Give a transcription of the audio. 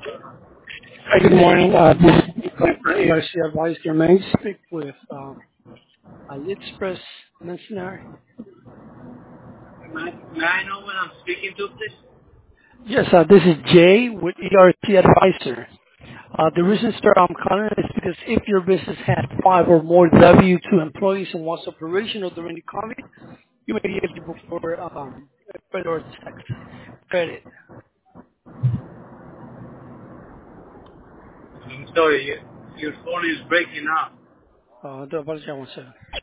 Hi, good morning. This is Nico from ARC Advice. Your may I speak with Ali Express Mencionar? May I know what I'm speaking to, please? Yes, this is Jay with ERC Advisor. The reason, sir, I'm calling is because if your business had 5 or more W-2 employees and was operational during the COVID, you may be eligible for federal tax credit. I'm sorry, your phone is breaking up. Do apologize, one second.